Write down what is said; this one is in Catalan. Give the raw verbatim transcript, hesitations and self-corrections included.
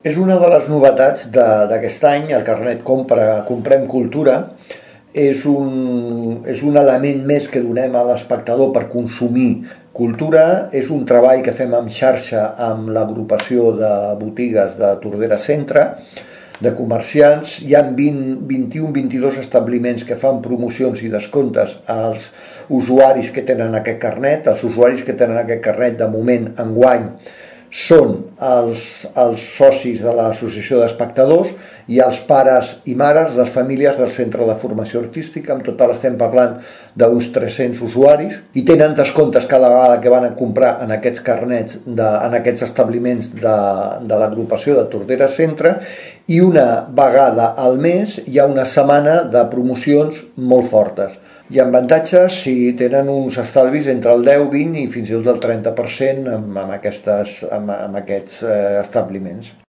És una de les novetats de- d'aquest any, el carnet Compra, Comprem Cultura. És un, és un element més que donem a l'espectador per consumir cultura. És un treball que fem en xarxa amb l'agrupació de botigues de Tordera Centre, de comerciants. Hi ha vint, vint-i-un, vint-i-dos establiments que fan promocions i descomptes als usuaris que tenen aquest carnet. Els usuaris que tenen aquest carnet, de moment, enguany, són els, els socis de l'associació d'espectadors i els pares i mares, les famílies del centre de formació artística. En total estem parlant d'uns tres-cents usuaris i tenen descomptes cada vegada que van a comprar en aquests carnets, de, en aquests establiments de, de l'agrupació de Tordera Centre, i una vegada al mes hi ha una setmana de promocions molt fortes. Hi ha avantatges si tenen uns estalvis entre el deu, vint i fins i tot el trenta per cent amb, amb, aquestes, amb, amb aquests eh, establiments.